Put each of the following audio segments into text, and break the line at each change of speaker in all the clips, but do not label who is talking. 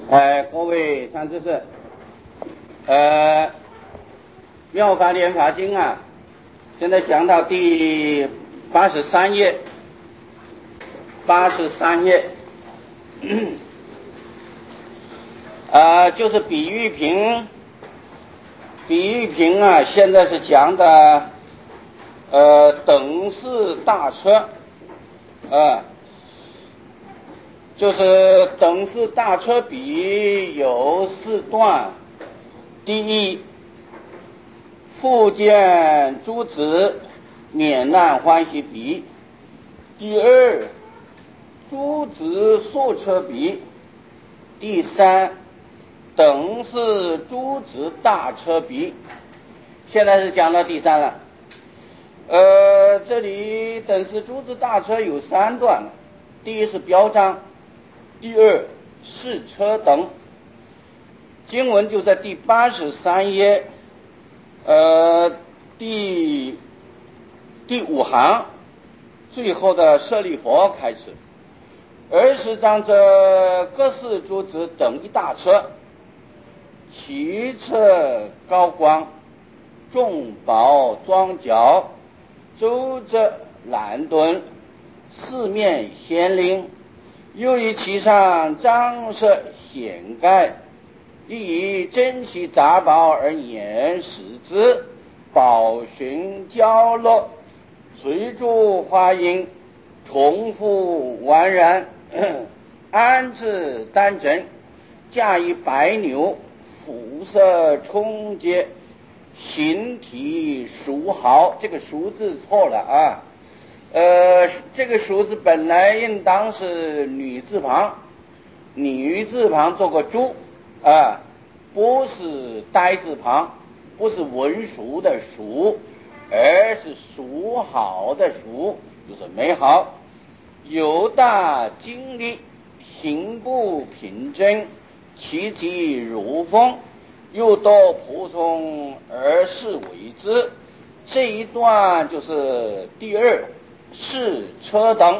各位上知识，妙法莲华经啊，现在讲到第83页，83页，就是比喻品啊，现在是讲的等式大车，就是等式大车比有4段。第一，复见诸子免难欢喜比；第二，诸子速车比；第三，等式诸子大车比。现在是讲到第三了。这里等式诸子大车有3段，第一是标章，第二是车等。经文就在第83页，第5行最后的舍利佛开始。20章这各式诸子等一大车，其车高光，众宝庄角，周折懒敦，四面显灵，又以其上张设显盖，亦以珍奇杂宝而言使之，宝寻交落，随诸花音，重复完然，安置单真，驾以白牛，肤色充洁，形体熟好。这个熟字错了啊，这个熟字本来应当是女字旁做个猪啊，不是呆字旁，不是文熟的熟，而是熟好的熟，就是美好。有大精力，行步平真，其体如风，又多仆从而是为之。这一段就是第二是车等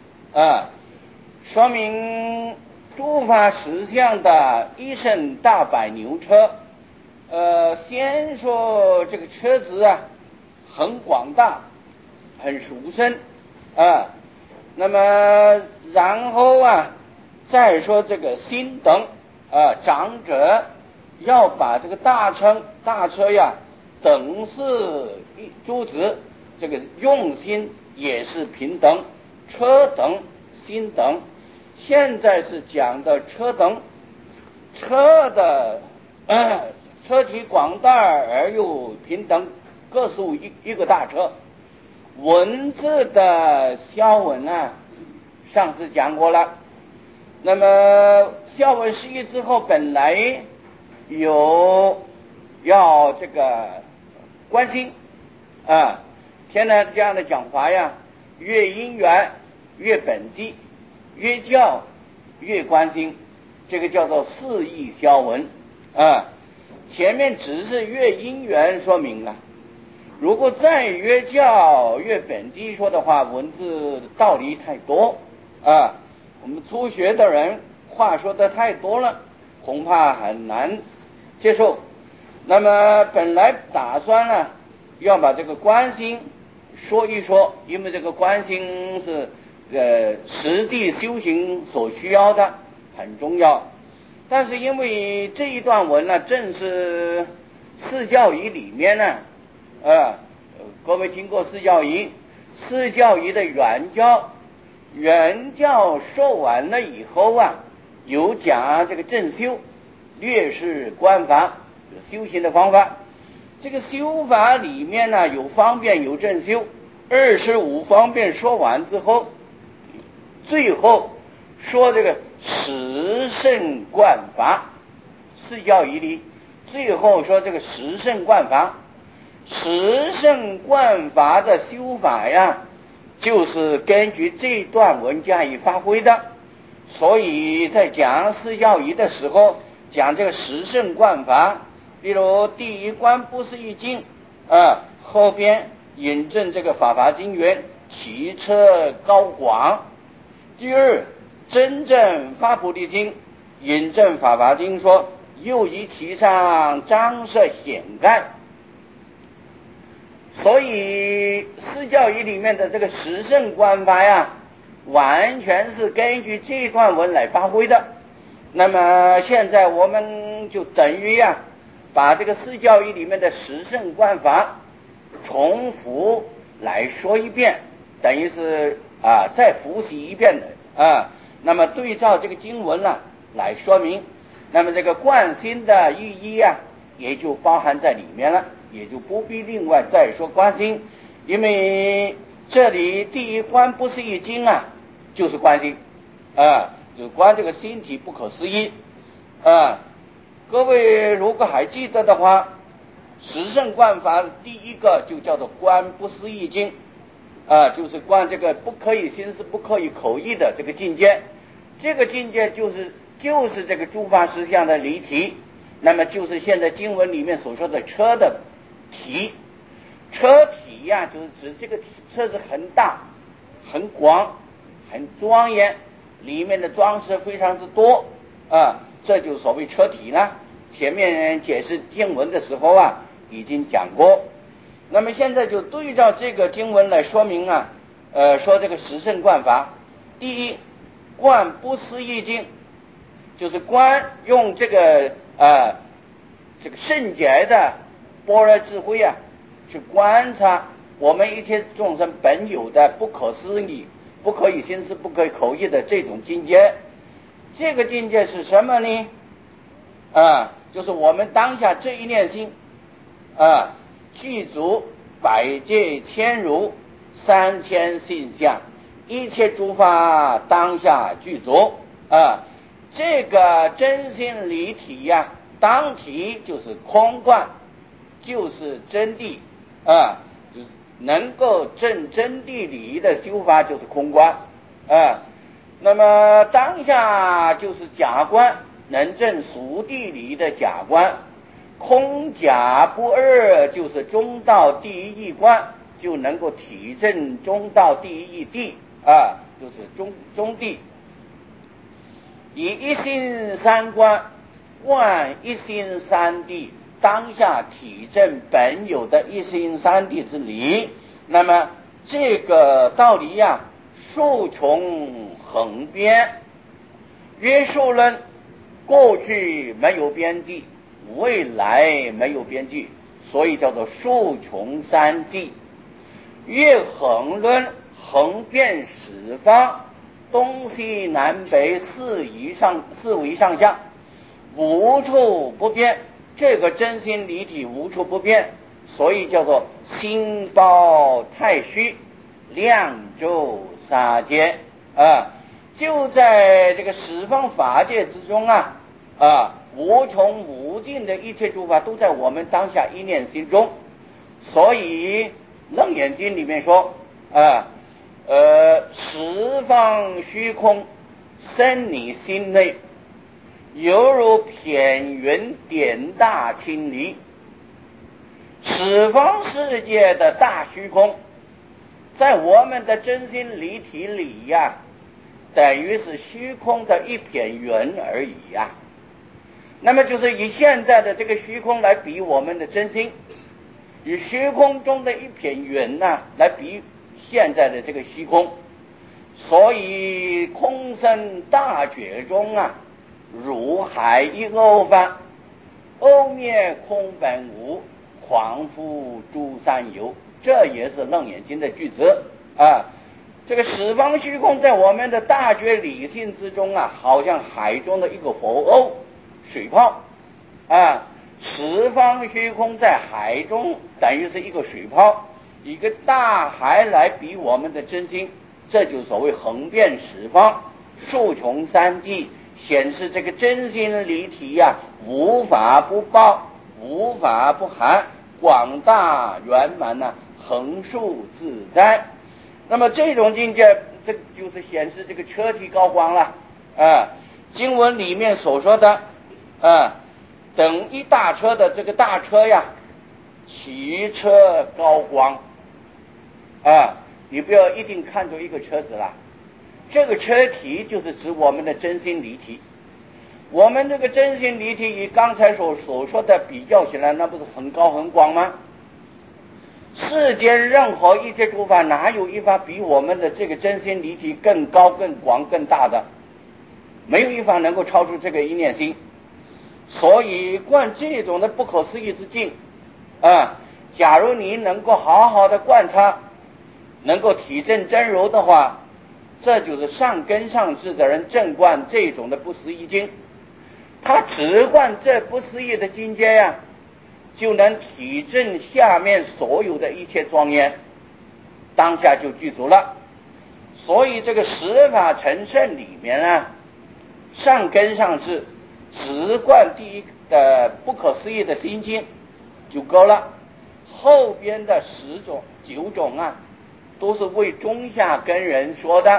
说明诸法实相的一乘大百牛车。先说这个车子啊，很广大，很殊胜那么然后再说这个心等长者要把这个大车呀，等式诸子，这个用心也是平等，车等心等。现在是讲的车等，车的车体广大而又平等，各属一个大车。文字的消文上次讲过了。那么消文释义之后，本来有要这个关心天南这样的讲法呀，越因缘越本机，越教越关心，这个叫做释义消文前面只是越因缘说明了，如果再越教越本机说的话，文字道理太多我们初学的人话说的太多了，恐怕很难接受。那么本来打算要把这个观心说一说，因为这个观心是实际修行所需要的，很重要。但是因为这一段文正是四教仪里面各位听过四教仪的原教说完了以后有讲这个正修，略是观法，修行的方法。这个修法里面有方便有正修，25方便说完之后，最后说这个十胜观法，四教仪里最后说这个十胜观法。十胜观法的修法就是根据这段文加以发挥的。所以在讲四教仪的时候，讲这个十胜观法，例如第一观不思议境后边引证这个法华经缘，其车高广。第二真正发菩提心， 引证法华经说，又以其上张设显盖。所以释教义里面的这个十圣观法呀，完全是根据这段文来发挥的。那么现在我们就等于把这个释教义里面的十圣观法重复来说一遍，等于是再复习一遍的那么对照这个经文来说明，那么这个观心的意义也就包含在里面了，也就不必另外再说观心，因为这里第一观不思议经就是观心就观这个心体不可思议各位如果还记得的话，十圣观法第一个就叫做观不思议经就是观这个不可以心思不可以口意的这个境界，这个境界就是这个诸法实相的离体，那么就是现在经文里面所说的车的体。车体就是指这个车子很大很广很庄严，里面的装饰非常之多这就所谓车体了。前面解释经文的时候已经讲过。那么现在就对照这个经文来说明说这个十圣观法。第一，观不思议经，就是观用这个圣洁的般若智慧去观察我们一切众生本有的不可思议不可以心思不可以口意的这种境界。这个境界是什么呢就是我们当下这一念心具足百界千如3000性相，一切诸法当下具足这个真心离体当体就是空观，就是真谛就是能够证真谛理的修法就是空观那么当下就是假观，能证俗谛理的假观，空假不二就是中道第一义观，就能够体证中道第一义谛就是中谛。以一心三观，观一心三谛，当下体证本有的一心三谛之理。那么这个道理数穷横边，约束论过去没有边际，未来没有边际，所以叫做数穷三际。越横论横遍十方，东西南北四维上下，无处不变，这个真心离体无处不变，所以叫做心包太虚，量周沙界就在这个十方法界之中无穷无尽的一切诸法都在我们当下一念心中。所以楞严经里面说十方虚空生你心内，犹如片云点大清离。十方世界的大虚空在我们的真心离体里等于是虚空的一片云而已那么就是以现在的这个虚空来比我们的真心，以虚空中的一片云来比现在的这个虚空。所以空生大觉中如海一欧翻，欧灭空本无，狂复诸三有。这也是楞严经的句子这个十方虚空在我们的大觉理性之中好像海中的一个浮欧水泡十方虚空在海中等于是一个水泡，一个大海来比我们的真心，这就所谓横遍十方，数穷三际，显示这个真心离体无法不包，无法不含，广大圆满横竖自在。那么这种境界，这就是显示这个车体高光了经文里面所说的等一大车的这个大车骑车高光你不要一定看作一个车子了，这个车体就是指我们的真心离体。 我们这个真心离体与刚才所说的比较起来，那不是很高很广吗？世间任何一切诸法，哪有一法比我们的这个真心离体更高、更广、更大的？没有一法能够超出这个一念心。所以观这种的不可思议之境假如你能够好好的观察，能够体证真如的话，这就是上根上智的人正观这种的不思议境。他只观这不思议的境界呀，就能体证下面所有的一切庄严，当下就具足了。所以这个十法成圣里面上根上智只观第一的不可思议的心经就够了，后边的9种都是为中下根人说的，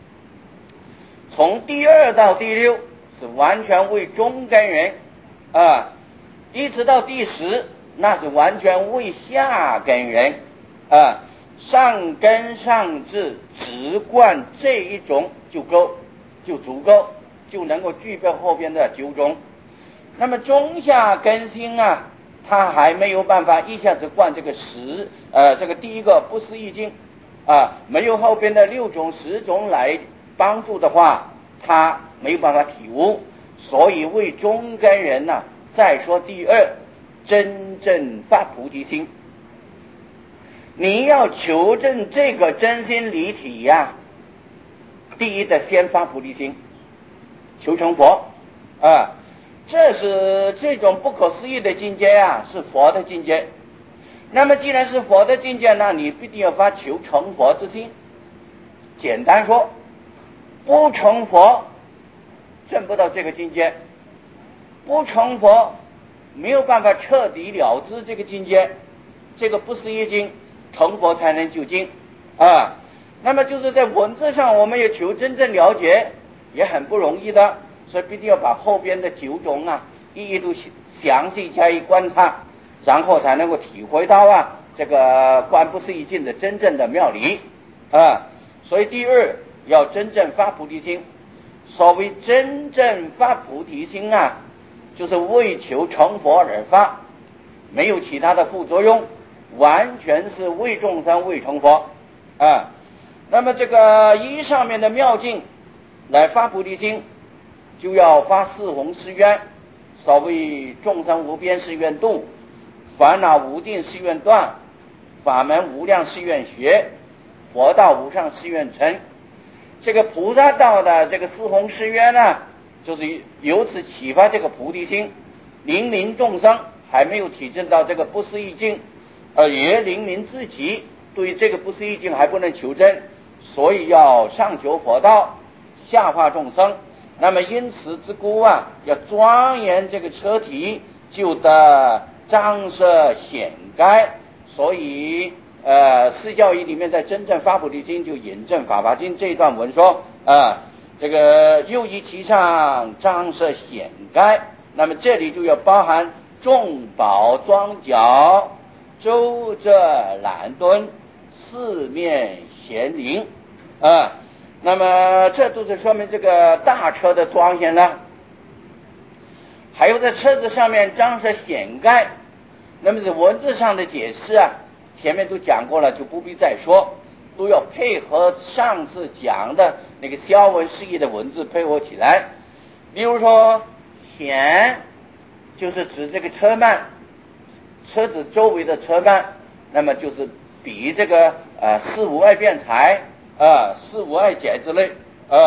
从第2到第6是完全为中根人一直到第10，那是完全为下根人上根上智只观这一种就够，就足够，就能够具备后边的9种。那么中下根心他还没有办法一下子观这个这个第一个不思议境没有后边的6种10种来帮助的话，他没有办法体悟。所以为中根人再说第2，真正发菩提心。你要求证这个真心离体第一的先发菩提心，求成佛这是这种不可思议的境界是佛的境界。那么既然是佛的境界，那你必定要发求成佛之心。简单说，不成佛证不到这个境界，不成佛没有办法彻底了知这个境界，这个不思议境，成佛才能究竟那么就是在文字上我们也求真正了解也很不容易的，所以必定要把后边的9种一一都详细加以观察，然后才能够体会到这个观不思议境的真正的妙理所以第2要真正发菩提心。所谓真正发菩提心就是为求成佛而发，没有其他的副作用，完全是为众生为成佛那么这个依上面的妙境来发菩提心，就要发4弘誓愿。所谓众生无边誓愿度，烦恼无尽誓愿断，法门无量誓愿学，佛道无上誓愿成。这个菩萨道的这个4弘誓愿就是由此启发这个菩提心。临临众生还没有体证到这个不思议境，也临临自己对这个不思议境还不能求证，所以要上求佛道，下化众生。那么因此之故要庄严这个车体，就得张摄显该。所以四教义里面在真正发菩提心就引证法华经这一段文说这个又以其上张摄显该，那么这里就要包含众宝庄脚，周遮懒敦，四面咸灵那么这都是说明这个大车的庄严了。还有在车子上面张摄显盖，那么是文字上的解释前面都讲过了，就不必再说，都要配合上次讲的那个消文释义的文字配合起来。比如说显就是指这个车幔，车子周围的车幔，那么就是比这个四无碍辩才四无碍解之类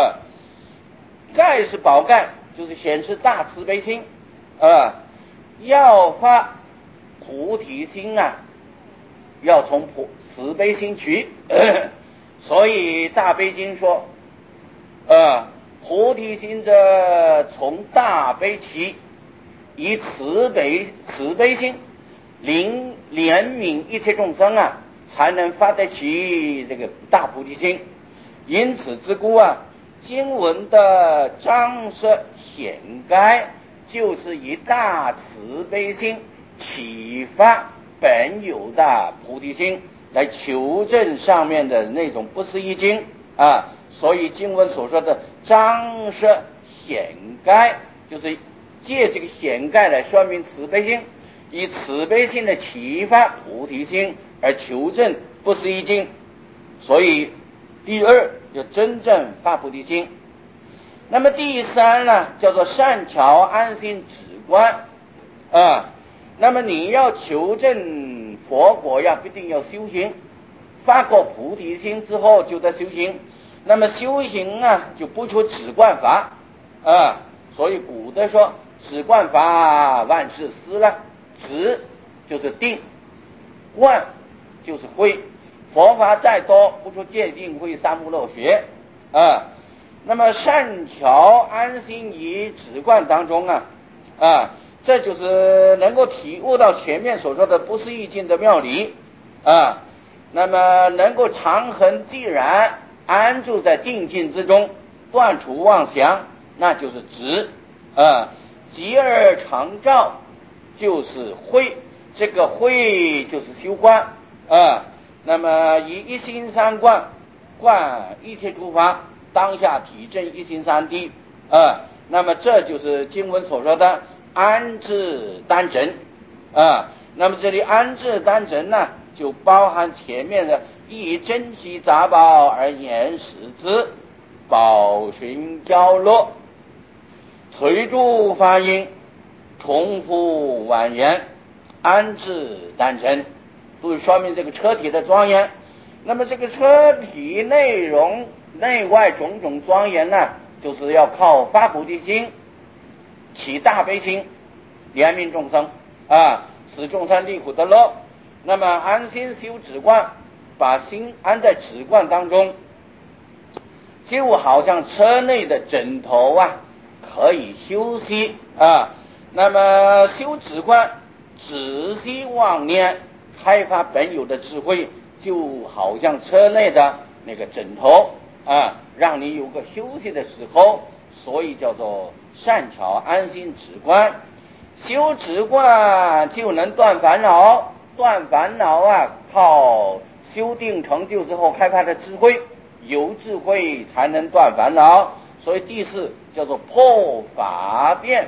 盖是宝盖，就是显示大慈悲心要发菩提心要从慈悲心取所以大悲经说菩提心者从大悲起，以慈悲心怜悯一切众生才能发得起这个大菩提心。因此之故经文的张摄显该就是以大慈悲心启发本有的菩提心，来求证上面的那种不思议经所以经文所说的张摄显该就是借这个显盖来说明慈悲心，以慈悲心的启发菩提心而求证不思议境。所以第二就真正发菩提心。那么第三呢，叫做善巧安心止观那么你要求证佛果必定要修行，发过菩提心之后就在修行。那么修行就不出止观法所以古德说止观法万事思了，止就是定，观就是慧，佛法再多不出戒定慧三无漏学那么善巧安心于止观当中这就是能够体悟到前面所说的不思议境的妙理那么能够常恒寂然安住在定境之中，断除妄想，那就是止极而常照就是慧，这个慧就是修观那么以一心三观观一切诸法，当下体证一心三谛那么这就是经文所说的安置单真那么这里安置单真呢，就包含前面的以珍惜杂宝而言识之，宝寻交落，垂诸发音，重复婉言，安置单真，都说明这个车体的庄严。那么这个车体内容内外种种庄严呢，就是要靠发菩提心，起大悲心，怜悯众生使众生离苦得乐。那么安心修止观，把心安在止观当中，就好像车内的枕头可以休息那么修止观，止息妄念，开发本有的智慧，就好像车内的那个枕头让你有个休息的时候，所以叫做善巧安心止观。修止观就能断烦恼，断烦恼靠修定成就之后开发的智慧，有智慧才能断烦恼。所以第四叫做破法变。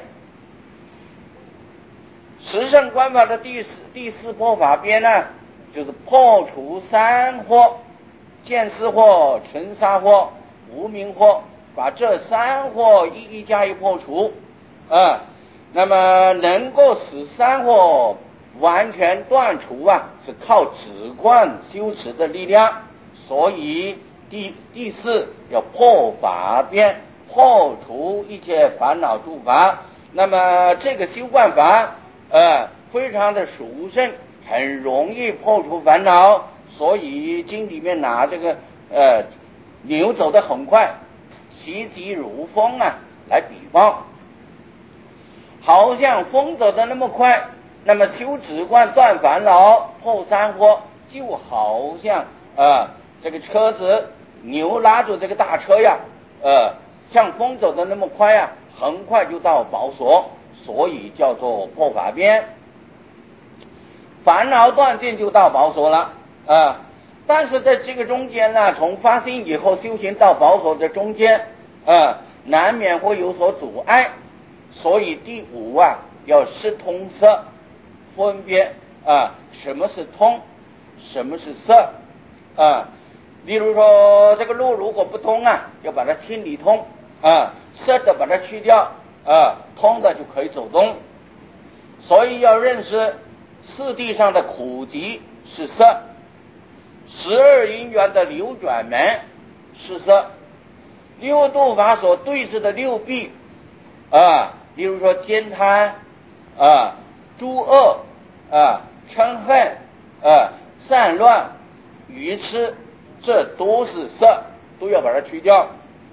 十圣观法的第四破法变呢，就是破除三惑，见思惑、尘沙惑、无明惑，把这三惑一一加以破除那么能够使三惑完全断除是靠止观修持的力量。所以第四要破法变，破除一切烦恼诸法。那么这个修观法非常的殊胜，很容易破除烦恼。所以经里面拿这个牛走得很快，其疾如风来比方，好像风走得那么快，那么修止观断烦恼破三惑，就好像这个车子牛拉住这个大车像风走得那么快很快就到宝所，所以叫做破法边。烦恼断尽就到宝所了但是在这个中间呢，从发心以后修行到宝所的中间难免会有所阻碍。所以第五要识通色，分别什么是通，什么是色例如说这个路如果不通要把它清理通色的把它去掉通的就可以走动。所以要认识四谛上的苦集是色，12因缘的流转门是色，六度法所对治的六弊例如说奸贪诸恶嗔恨散乱愚痴，这都是色，都要把它去掉。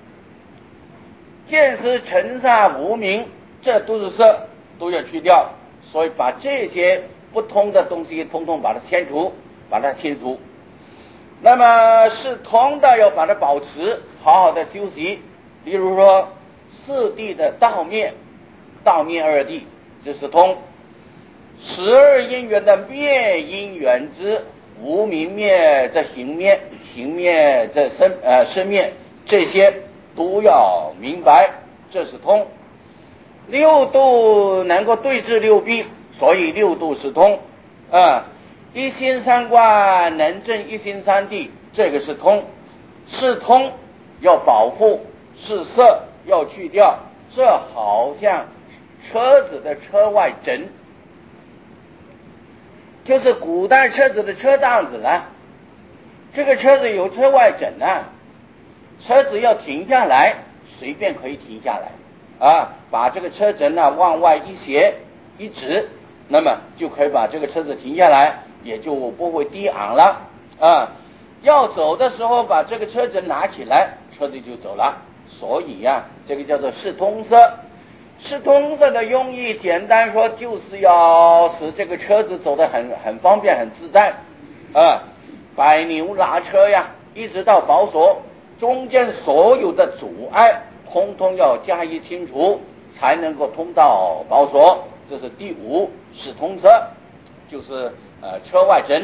见思尘沙无明，这都是色，都要去掉。所以把这些不通的东西统统把它清除，那么是通的要把它保持，好好的修习。例如说四谛的道灭二谛，这是通；12因缘的灭因缘之无明灭这行灭，行灭这生灭，这些都要明白，这是通。 六度能够对治六弊，所以六度是通。一心三观能证一心三谛，这个是通。是通要保护，是色要去掉，这好像车子的车外枕，就是古代车子的车档子呢。这个车子有车外枕啊，车子要停下来，随便可以停下来把这个车枕往外一斜一直，那么就可以把这个车子停下来，也就不会低昂了要走的时候把这个车枕拿起来，车子就走了。所以这个叫做视通色。视通色的用意简单说，就是要使这个车子走得很方便很自在百牛拉车一直到宝所，中间所有的阻碍通通要加以清除，才能够通到宝所。这是第五视通色，就是车外枕。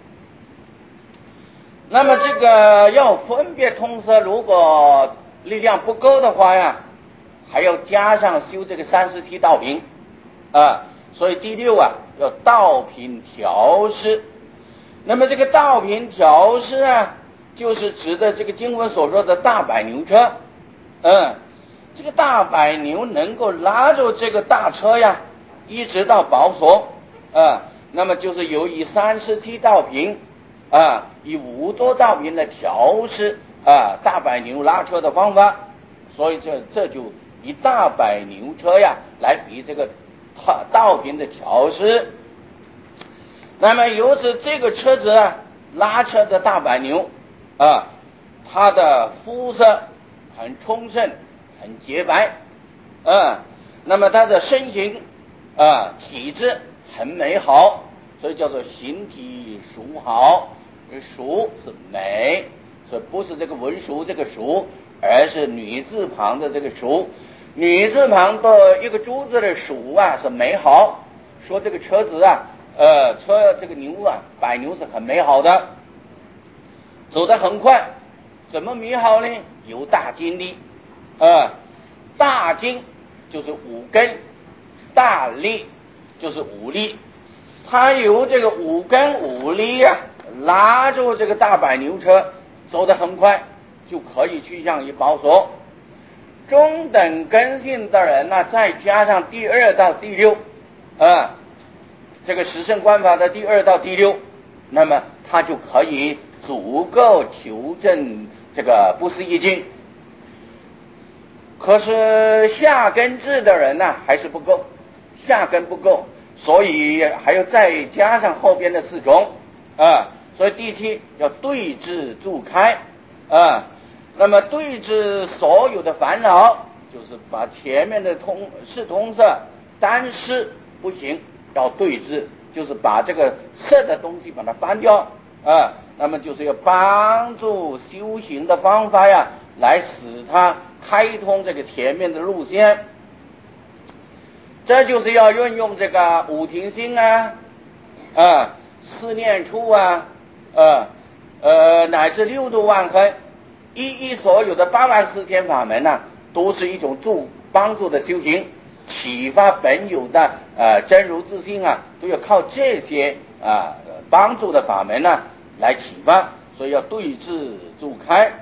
那么这个要分别通色，如果力量不够的话还要加上修这个37道品所以第六要道品调饰。那么这个道品调饰就是指的这个经文所说的大百牛车这个大百牛能够拉着这个大车一直到宝所那么就是由以37道品以5多道品来调饰大百牛拉车的方法。所以这就以大百牛车来比这个道品的调饰。那么由此这个车子拉车的大百牛它的肤色很充盛很洁白那么它的身形体质很美好，所以叫做形体淑好。淑是美，所以不是这个文淑这个淑，而是女字旁的这个淑。女字旁的一个珠字的淑是美好，说这个车子车这个牛百牛是很美好的，走得很快。怎么美好呢？有大精力大精就是五根，大力就是五力。它由这个五根五力拉住这个大百牛车，走得很快，就可以去向于宝所。中等根性的人再加上第2到第6这个十胜观法的第2到第6，那么他就可以足够求证这个不思议境。可是下根智的人还是不够，下根不够，所以还要再加上后边的4种所以第7要对治助开那么对治所有的烦恼，就是把前面的视通色单视不行，要对治，就是把这个色的东西把它搬掉那么就是要帮助修行的方法来使它开通这个前面的路线。这就是要运用这个五停心四念处乃至6度万恒一所有的84000法门都是一种帮助的修行，启发本有的真如自性都要靠这些帮助的法门来启发，所以要对治助开。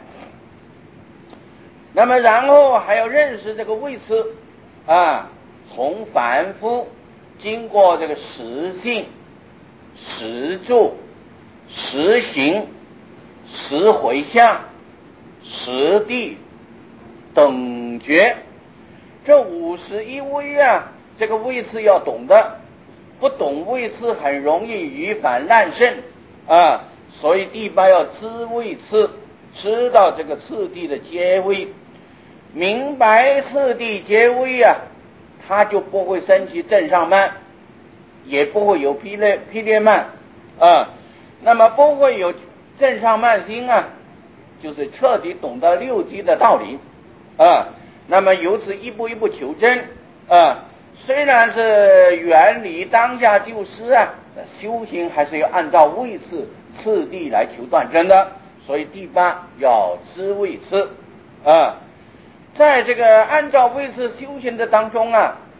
那么然后还要认识这个位次从凡夫经过这个实性、实住、实行、实回向、实地、等觉，这51位这个位次要懂得，不懂位次很容易于反滥胜所以第8要知位次，知道这个次第的阶位，明白次第阶位他就不会升起正上慢，也不会有披列慢那么不会有正上慢心就是彻底懂得6基的道理那么由此一步一步求真虽然是原理当下就是修行还是要按照位次次第来求断真的。所以第8要知位次在这个按照位次修行的当中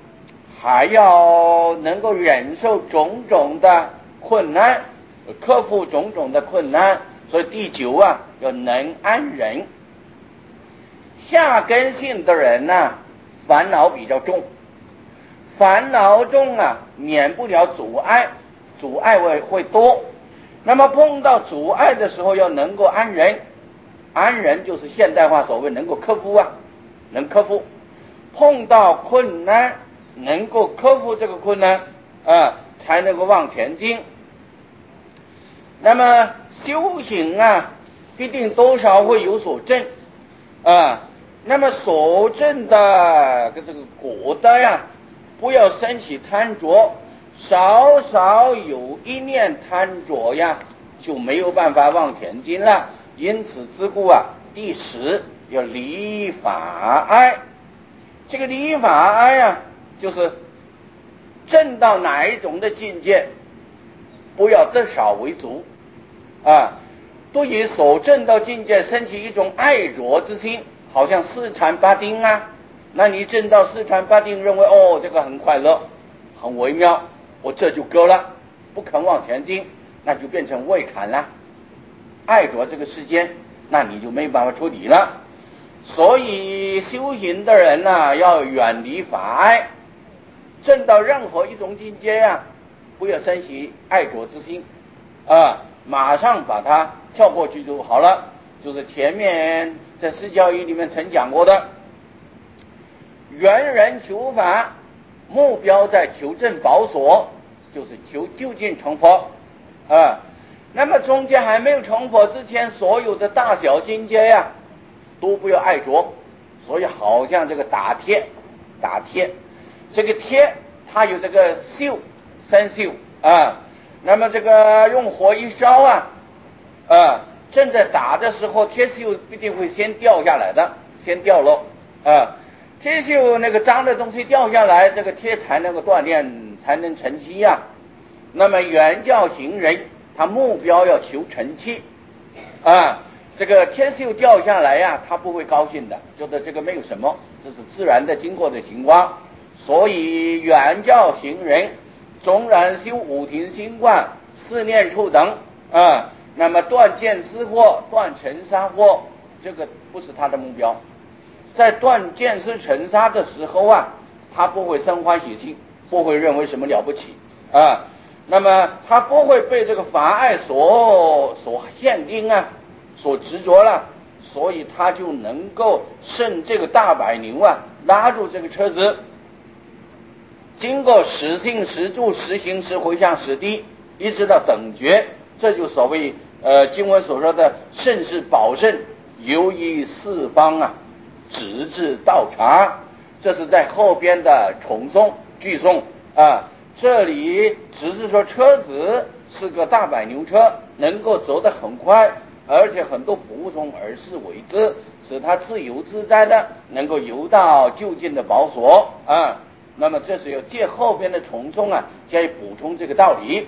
还要能够忍受种种的困难，克服种种的困难。所以第九啊，要能安忍。下根性的人呢，烦恼比较重，烦恼重啊，免不了阻碍，阻碍会多。那么碰到阻碍的时候，要能够安忍。安忍就是现代化所谓能够克服啊，能克服。碰到困难，能够克服这个困难才能够往前进。那么修行啊，必定多少会有所证那么所证的这个果的呀，不要生起贪着，少少有一念贪着呀，就没有办法往前进了。因此之故啊，第10要离法爱。这个离法爱啊，就是证到哪一种的境界，不要得少为主对于所证到境界生起一种爱着之心，好像四禅八定啊，那你证到四禅八定，认为这个很快乐，很微妙，我这就够了，不肯往前进，那就变成未禅了。爱着这个世间，那你就没办法处理了。所以修行的人要远离法爱，证到任何一种境界不要生起爱着之心马上把它跳过去就好了。就是前面在释教义里面曾讲过的，圆人求法，目标在求证宝所，就是求究竟成佛那么中间还没有成佛之前，所有的大小境界都不要爱着。所以好像这个打铁，这个铁它有这个锈，生锈那么这个用火一烧正在打的时候，铁锈必定会先掉下来的，先掉落铁锈那个脏的东西掉下来，这个铁才能够锻炼，才能成器那么圆教行人，他目标要求成器这个铁锈掉下来他不会高兴的，觉得这个没有什么，这是自然的经过的情况。所以圆教行人纵然修五停心观、四念处等那么断见思惑、断尘沙惑，这个不是他的目标。在断见思尘沙的时候他不会生欢喜心，不会认为什么了不起那么他不会被这个法爱所限定所执着了，所以他就能够胜这个大百牛拉住这个车子，经过实性实住实行实回向实地，一直到等觉，这就所谓经文所说的胜是保证由于四方直至道场。这是在后边的重诵句诵这里只是说车子是个大百牛车，能够走得很快，而且很多仆从而是为之，使他自由自在的能够游到就近的宝所那么这是要借后边的重诵加以补充这个道理。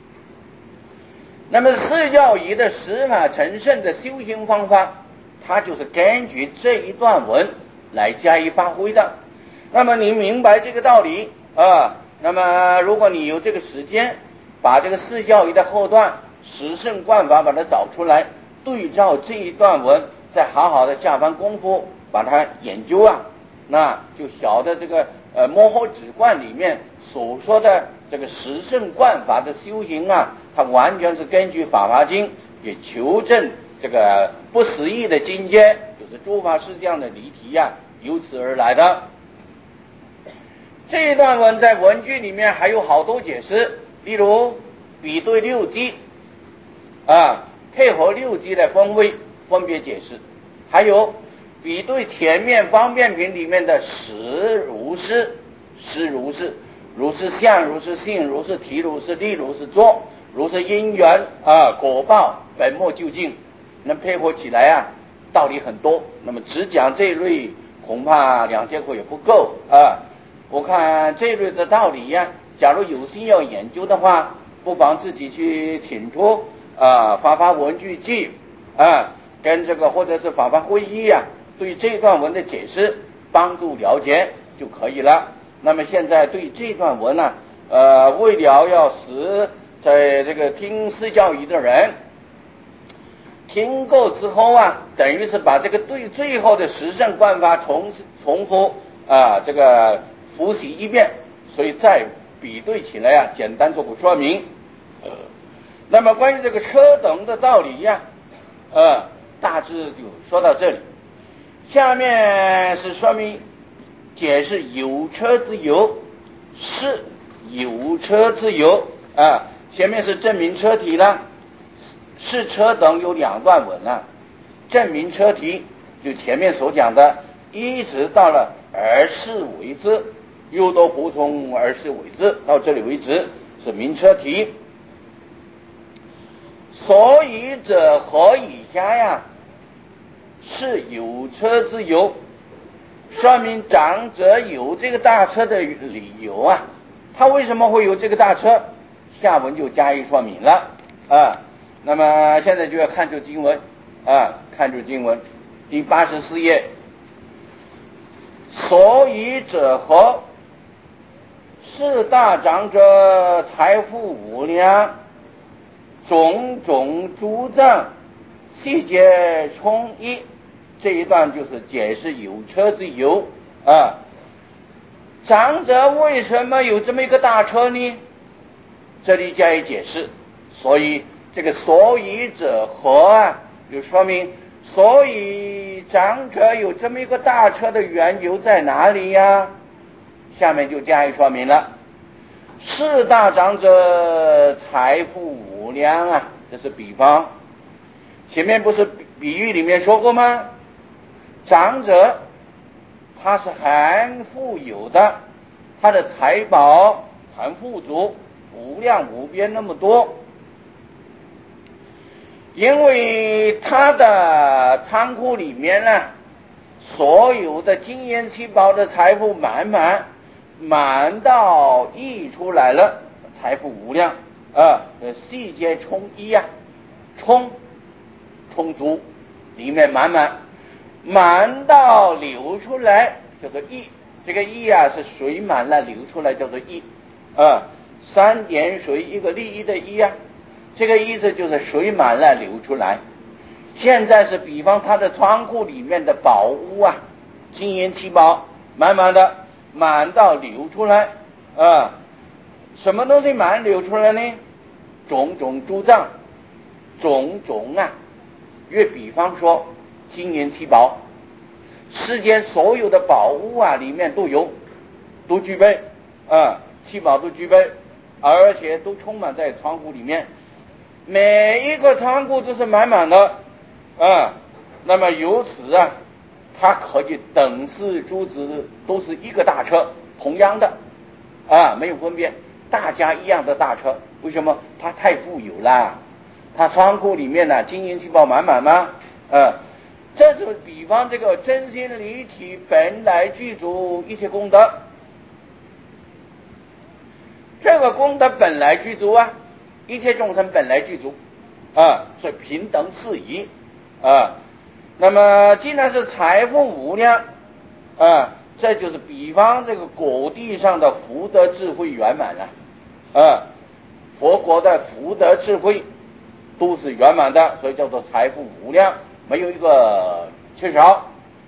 那么释教仪的十法成圣的修行方法，它就是根据这一段文来加以发挥的。那么你明白这个道理那么如果你有这个时间，把这个释教仪的后段十圣观法把它找出来，对照这一段文，再好好的下番功夫把它研究那就晓得这个摩诃止观里面所说的这个十圣观法的修行它完全是根据法华经也求证这个不思议的境界，就是诸法实相的离题由此而来的。这一段文在文句里面还有好多解释，例如比对六机配合六机的风味分别解释，还有比对前面方便品里面的实如是，实如是，如是相，如是性，如是体，如是力，如是作，如是因缘果报，本末究竟，能配合起来道理很多。那么只讲这一类恐怕2节课也不够我看这一类的道理假如有心要研究的话，不妨自己去请出法文具记跟这个或者是法会议对这段文的解释帮助了解就可以了。 那么现在对这段文呢，为了要使在这个听释教义的人听够之后啊，等于是把这个对最后的十圣观法重复这个复习一遍，所以再比对起来啊，简单做个说明。那么关于这个车等的道理呀，大致就说到这里。下面是说明解释有车之有，是有车之有前面是证明车体了，是车等有两段文了。证明车体就前面所讲的，一直到了而是为之，又都补充而是为之，到这里为止是明车体。所以者何以下呀，是有车之有，说明长者有这个大车的理由啊。他为什么会有这个大车？下文就加以说明了那么现在就要看出经文看出经文第84页。所以者何？是大长者财富无量，种种诸障，细节充溢。这一段就是解释有车之有长者为什么有这么一个大车呢？这里加以解释。所以这个所以者何就说明所以长者有这么一个大车的缘由在哪里呀？下面就加以说明了。是大长者财富无量这是比方。前面不是比喻里面说过吗？长者他是很富有的，他的财宝很富足，无量无边那么多。因为他的仓库里面呢，所有的金银七宝的财富满到溢出来了，财富无量细节充溢充足，里面满到流出来叫做溢。这个溢是水满了流出来叫做溢三点水一个利益的益这个意思就是水满了流出来。现在是比方他的仓库里面的宝物金银七宝满到流出来什么东西满流出来呢？种种诸障，种种越比方说金银七宝，世间所有的宝物里面都具备七宝都具备，而且都充满在仓库里面，每一个仓库都是满的那么由此它可以等式诸子都是一个大车，同样的没有分别，大家一样的大车。为什么？它太富有了，它仓库里面金银七宝满吗这就比方这个真心离体本来具足一切功德，这个功德本来具足一切众生本来具足所以平等适宜那么既然是财富无量这就是比方这个果地上的福德智慧圆满了佛国的福德智慧都是圆满的，所以叫做财富无量，没有一个缺少。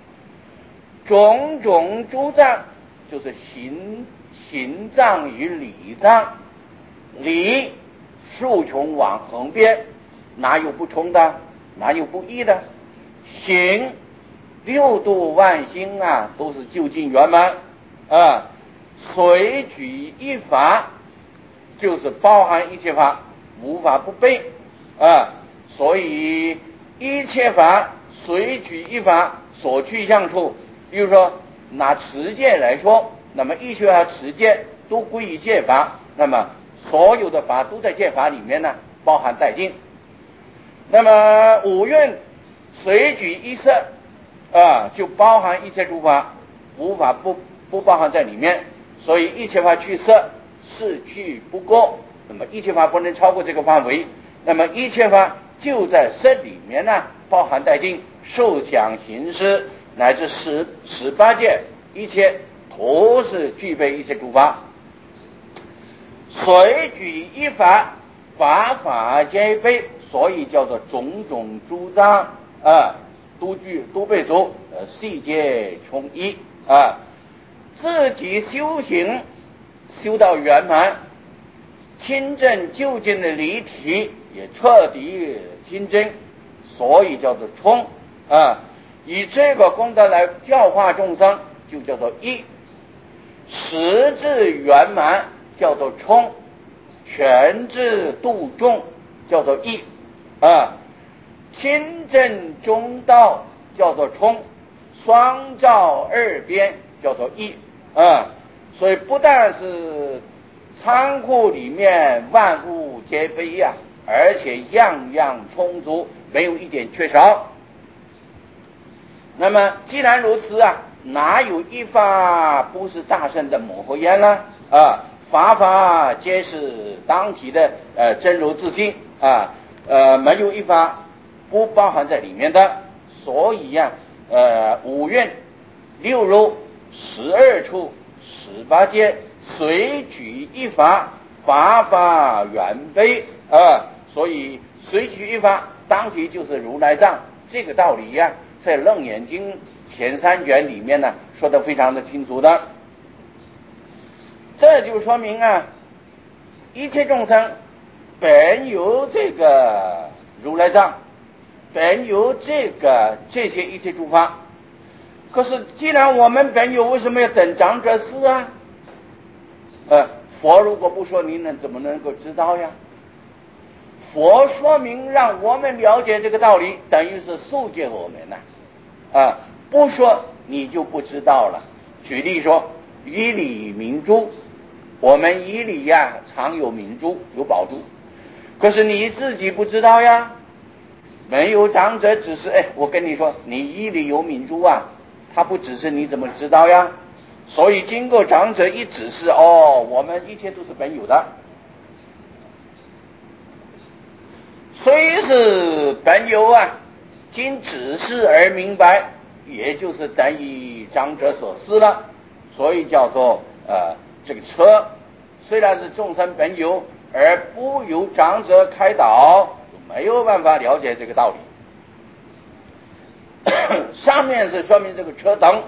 种种诸障就是行障与理障，理数穷往横边，哪有不充的，哪有不义的？行六度万行都是究竟圆满随举一法就是包含一切法，无法不备所以一切法随举一法所去向处。比如说拿持戒来说，那么一切持戒都归于戒法，那么所有的法都在戒法里面包含殆尽。那么五蕴随举一色就包含一切诸法，无法不包含在里面。所以一切法去色是去不过，那么一切法不能超过这个范围，那么一切法就在色里面包含殆尽，受想行识乃至18界一切都是具备一些诸法。随举一法，法法皆备，所以叫做种种诸藏都备足，细节充一自己修行修到圆满，亲证究竟的离体也彻底亲证，所以叫做充以这个功德来教化众生，就叫做一。实质圆满叫做充，全智度众叫做一亲证中道叫做充，双照二边叫做一所以不但是仓库里面万物皆备而且样样充足，没有一点缺少。那么既然如此哪有一法不是大圣的摩诃言呢法法皆是当体的真如自性没有一法不包含在里面的。所以五蕴六入12处18界随举一法，法法圆备所以随举一法当体就是如来藏，这个道理在楞严经前3卷里面呢说得非常的清楚的。这就说明一切众生本有这个如来藏，本有这些一切诸法。可是既然我们本有，为什么要等长者示佛如果不说，你怎么能够知道呀？佛说明让我们了解这个道理，等于是授诫我们不说你就不知道了。举例说，以理明珠，我们以理常有明珠，有宝珠，可是你自己不知道没有长者指示我跟你说你以理有明珠他不指示你怎么知道所以经过长者一指示我们一切都是本有的。虽是本有经指示而明白，也就是等于长者所示了。所以叫做这个车虽然是众生本有，而不由长者开导，没有办法了解这个道理。上面是说明这个车灯，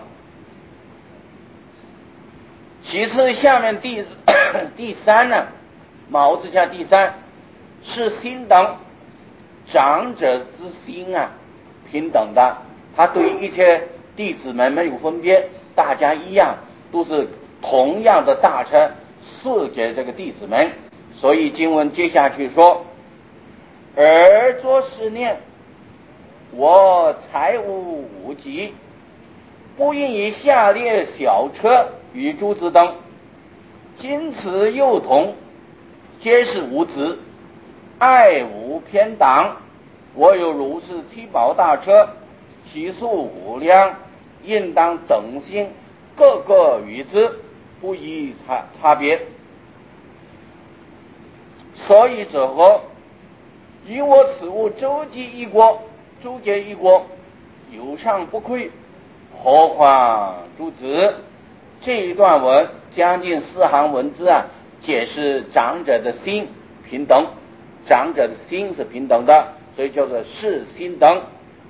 其次下面第三呢，卯之下第三是心灯。长者之心平等的，他对一切弟子们没有分别，大家一样，都是同样的大车赐给这个弟子们。所以经文接下去说，而作是念，我财物无极，不应以下列小车与诸子等，今此幼童皆是无子，爱无偏党，我有如是七宝大车，其数无量，应当等心，各个与之，不以差别。所以者何？以我此物周济一国，诸皆一国，有上不愧，何况诸子？这一段文将近4行文字解释长者的心平等，长者的心是平等的，所以叫做是心等。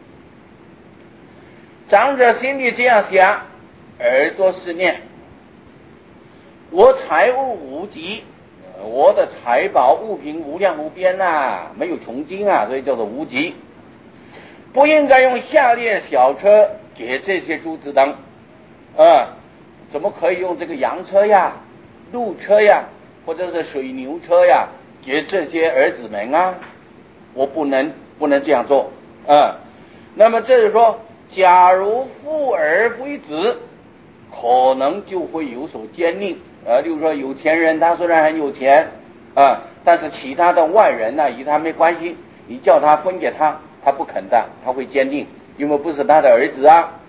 长者心里这样想，而作是念，我财物无极，我的财宝物品无量无边没有穷尽所以叫做无极，不应该用下列小车给这些诸子等怎么可以用这个洋车路车或者是水牛车给这些儿子们我不能这样做那么这是说，假如父而非子，可能就会有所奸佞例如说有钱人，他虽然很有钱但是其他的外人与他没关系，你叫他分给他，他不肯的，他会奸佞，因为不是他的儿子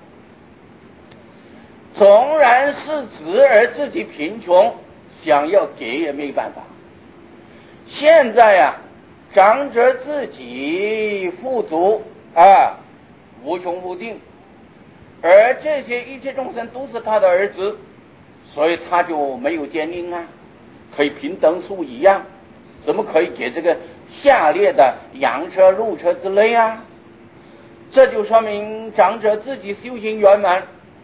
纵然是子而自己贫穷，想要给也没办法。现在长者自己富足无穷无尽，而这些一切众生都是他的儿子， 所以他就没有奸佞啊，可以平等数一样，怎么可以给这个下列的羊车、鹿车之类啊？这就说明长者自己修行圆满，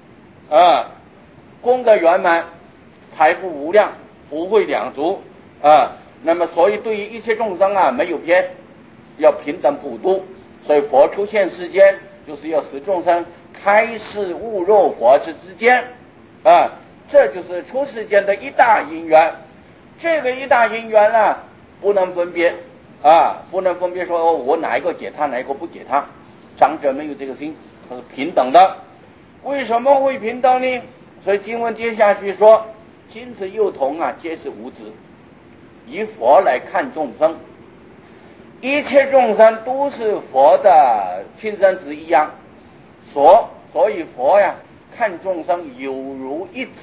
功德圆满，财富无量，福慧两足那么所以对于一切众生没有偏，要平等普度。所以佛出现世间，就是要使众生开示悟入佛之间这就是出世间的一大因缘。这个一大因缘不能分别不能分别说我哪一个给他，哪一个不给他。长者没有这个心，他是平等的。为什么会平等呢？所以经文接下去说，今此幼童皆是无子，以佛来看众生，一切众生都是佛的亲生子一样，所以佛看众生有如一子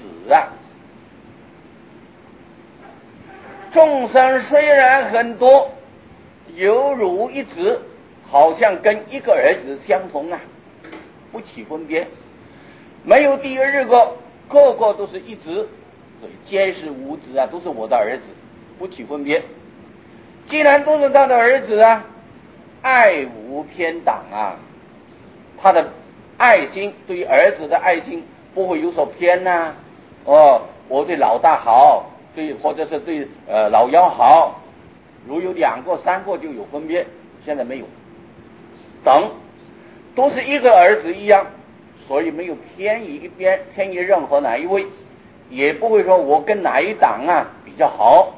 众生虽然很多，犹如一子，好像跟一个儿子相同不起分别，没有第二个，个个都是一子，所以皆是无子都是我的儿子，不起分别。既然都是他的儿子爱无偏党他的爱心，对于儿子的爱心不会有所偏我对老大好，或者是对老幺好，如有2个3个就有分别，现在没有，等都是一个儿子一样，所以没有偏移一边，偏移任何哪一位，也不会说我跟哪一党比较好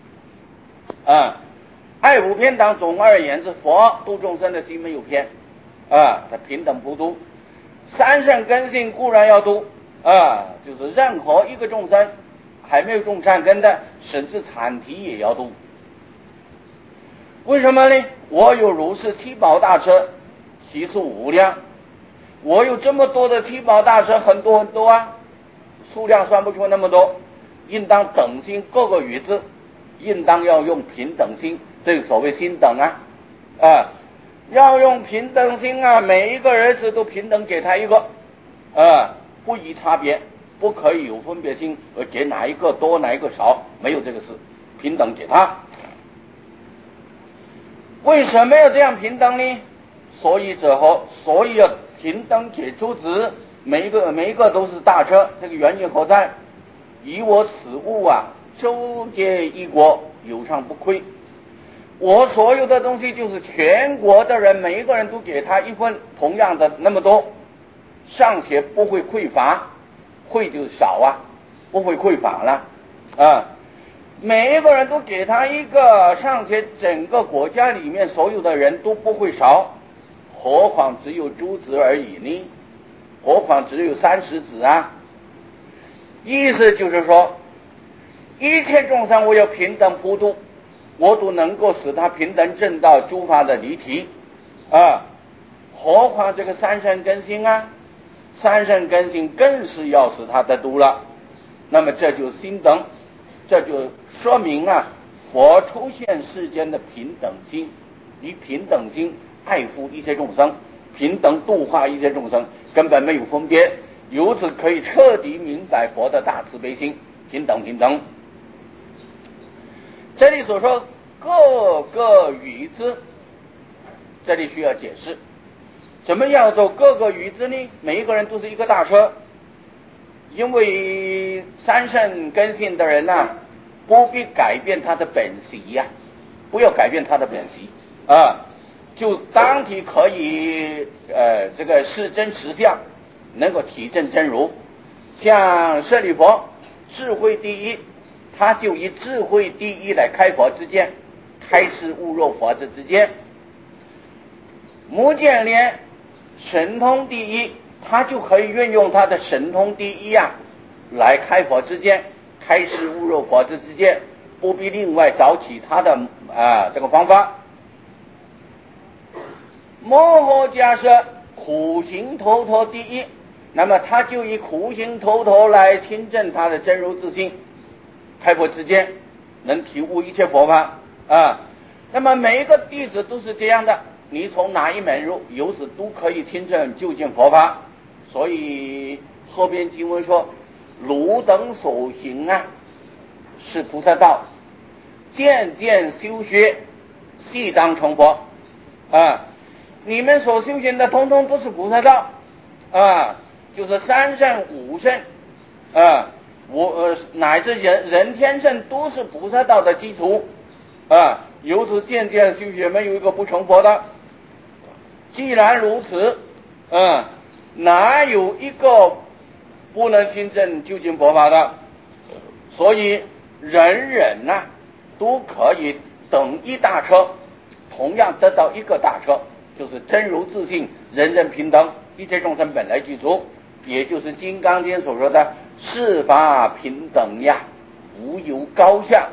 爱无偏党。总而言之，佛度众生的心没有偏他平等普度。三圣根性固然要度就是任何一个众生还没有种善根的，甚至惨体也要度。为什么呢？我有如是七宝大车，其数无量，我有这么多的七宝大车，很多很多数量算不出那么多，应当等心各个与之，应当要用平等心，这个所谓心等要用平等心每一个儿子都平等给他一个不宜差别，不可以有分别心而给哪一个多哪一个少，没有这个事，平等给他。为什么要这样平等呢？所以要平等给诸子，每一个都是大车，这个原因何在？以我此物周皆一国，有上不亏。我所有的东西就是全国的人，每一个人都给他一份同样的那么多，尚且不会匮乏，会就少不会匮乏了每一个人都给他一个，尚且整个国家里面所有的人都不会少，何况只有诸子而已呢？何况只有30子意思就是说，一切众生我要平等普度，我都能够使他平等正道诸法的离体何况这个三圣根性三圣根性更是要使他得度了。那么这就心等，这就说明佛出现世间的平等心，以平等心爱护一切众生，平等度化一切众生，根本没有分别，由此可以彻底明白佛的大慈悲心，平等。这里所说各个与之，这里需要解释，怎么样做各个与之呢？每一个人都是一个大车，因为三圣根性的人不必改变他的本习不要改变他的本习就当体可以这个是真实相，能够体证真如。像舍利弗智慧第一，他就以智慧第一来开佛之见，开示悟入佛之见。目犍连神通第一，他就可以运用他的神通第一来开佛之见，开示悟入佛之见，不必另外找其他的这个方法。摩诃迦叶苦行头陀第一，那么他就以苦行头陀来亲证他的真如自性，开佛之见，能体悟一切佛法那么每一个弟子都是这样的，你从哪一门入，由此都可以亲证究竟佛法。所以后边经文说， 汝等所行啊，是菩萨道，渐渐修学，悉当成佛啊！你们所修行的，通通都是菩萨道啊，就是三圣五圣啊，乃至人天圣都是菩萨道的基础啊。由此渐渐修学，没有一个不成佛的。既然如此，哪有一个不能亲证究竟佛法的？所以人人都可以等一大车，同样得到一个大车，就是真如自性，人人平等，一切众生本来具足，也就是《金刚经》所说的世法平等呀，无有高下。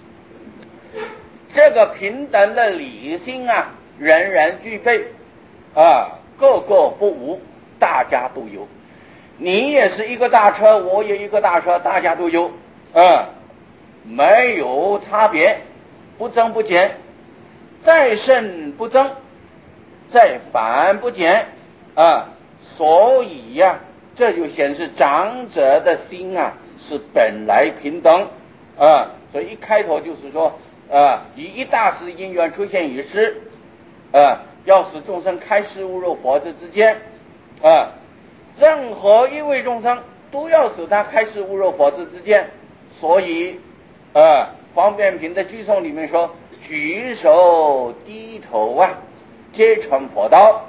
这个平等的理性人人具备个个不无，大家都有。你也是一个大车，我也一个大车，大家都有没有差别，不增不减，再胜不增，再反不减所以这就显示长者的心是本来平等所以一开头就是说以一大事因缘出现于世要使众生开示悟入佛智之间任何一位众生都要使他开示悟入佛智之间。所以方便品的句颂里面说，举手低头皆成佛道。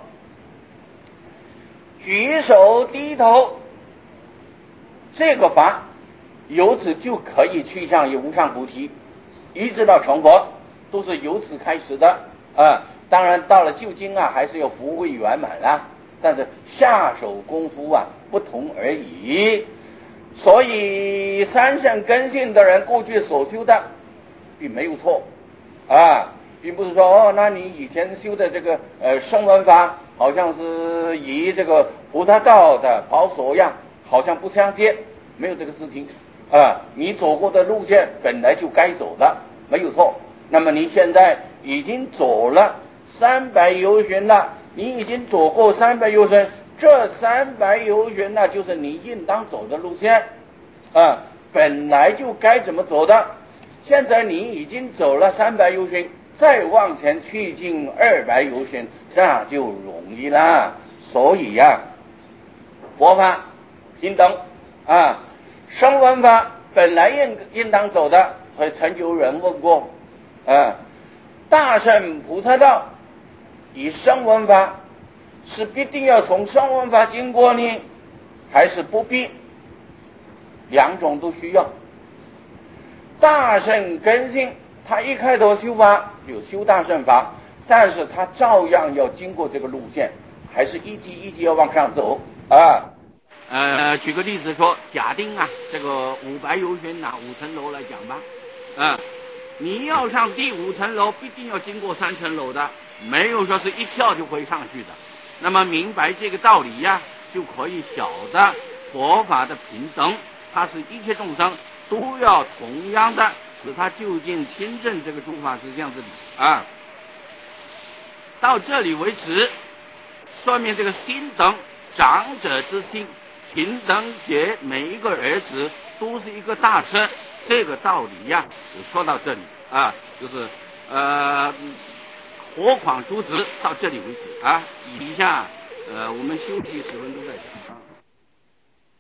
举手低头这个法由此就可以去向无上菩提，一直到成佛都是由此开始的当然到了究竟还是要福慧圆满但是下手功夫不同而已。所以三圣根性的人过去所修的并没有错并不是说那你以前修的这个声闻法好像是以这个菩萨道的宝所样，好像不相接，没有这个事情你走过的路线本来就该走的，没有错。那么你现在已经走了300由旬了，你已经走过300由旬，这300由旬就是你应当走的路线本来就该怎么走的。现在你已经走了300由旬，再往前去进200由旬，那就容易了。所以佛法平等声闻法本来应当走的。所以曾有人问过大乘菩萨道以声闻法是必定要从声闻法经过呢，还是不必？两种都需要。大乘根性他一开头修法有修大乘法，但是他照样要经过这个路线，还是一级一级要往上走举个例子说，假定这个500由旬5层楼来讲吧你要上第5层楼必定要经过3层楼的，没有说是一跳就会上去的。那么明白这个道理就可以晓得佛法的平等，它是一切众生都要同样的使他究竟亲证这个诸法实相之理到这里为止，说明这个心等长者之心平等给每一个儿子都是一个大车，这个道理就说到这里就是火况诸子到这里为止以下我们休息10分钟再讲。